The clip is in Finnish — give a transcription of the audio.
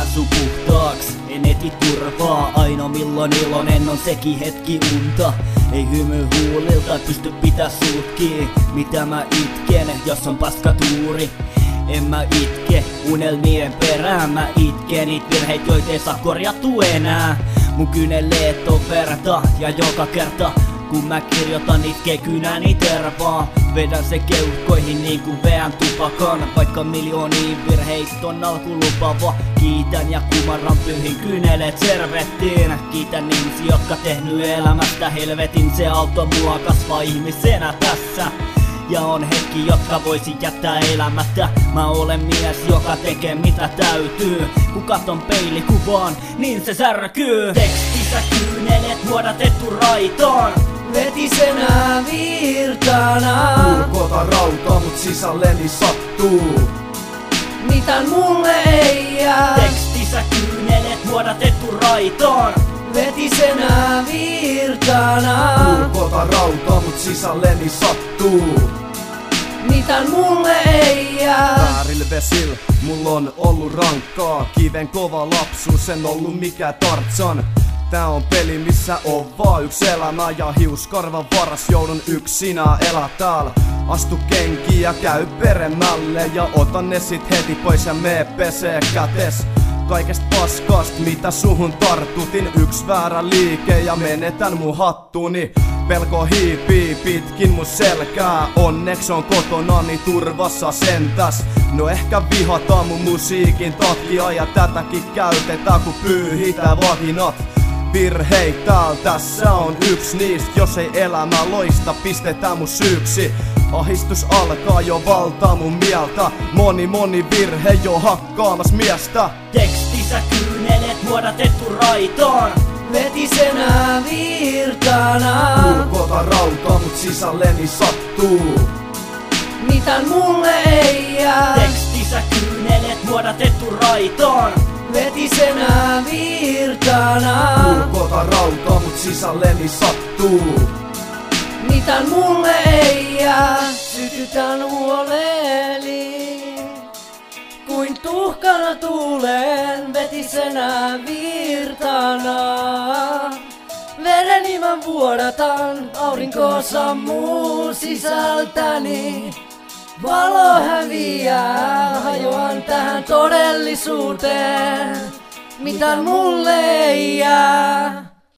päässyt puhtaaks. En eti turvaa, aina milloin iloinen on sekin hetki unta. Ei hymy huulilta pysty pitää suut kiinni. Mitä mä itken, jos on paska tuuri? En mä itke unelmien perään, mä itken niit virheit, joita ei saa korjattu enää. Mun kyneleet on verta ja joka kerta kun mä kirjoitan itkee kynäni tervaa. Vedän se keuhkoihin niin kuin veän tupakan. Vaikka miljooniin virheit on alkulupava. Kiitän ja kumarran pyhin kyneleet servettiin. Kiitän ihmisiä, jotka tehnyt elämästä helvetin. Se auttoi mua kasvaa ihmisenä tässä. Ja on hetki, jotka voisi jättää elämättä. Mä olen mies, joka tekee mitä täytyy. Kun katon peilikuvaan, niin se särkyy. Tekstissä kyyneleet vuodatettu raitoon. Vetisenä virtana. Ulkoota rautaa, mut sisälleni sattuu. Mitään mulle ei jää. Tekstissä kyyneleet vuodatettu raitoon. Vetisenä virtana. Ulkoota rautaa, mut sisälleni sattuu. Mitään mulle ei jää. Väärillä vesil, mulla on ollut rankkaa. Kiven kova lapsuus, en ollut mikä Tarzan. Tää on peli, missä on vaan yks elämä. Ja hiuskarvan varas joudun yksinä elää täällä. Astu kenkiä, käy peremmälle. Ja otan ne sit heti pois ja mee pesee kätes. Kaikesta paskast, mitä suhun tartutin. Yks väärä liike ja menetän mun hattuni. Pelko hiipii pitkin mun selkää. Onneks on kotonani turvassa sentäs. No ehkä vihataan mun musiikin takia. Ja tätäkin käytetään kun pyyhitään vaginat. Virheit täällä, tässä on yks niistä. Jos ei elämä loista, pistetään mun syyksi. Ahistus alkaa jo valtaa mun mieltä. Moni virhe jo hakkaamas miestä. Tekstissä kyyneleet vuodatettu raitoon. Vetisenä virtana. Ulkoota rautaa, mut sisälleni sattuu. Mitään mulle ei jää. Tekstissä kyyneleet vuodatettu raitoon. Vetisenä virtana. Ulkoota rautaa, mut sisälleni sattuu. Mitään mulle ei jää. Sytytän huoleli. Kuin tuhkana tuulen vetisenä virtana. Vereni mä vuodatan, aurinko sammuu sisältäni. Valo häviää, hajoan tähän todellisuuteen. Mitään mulle ei jää.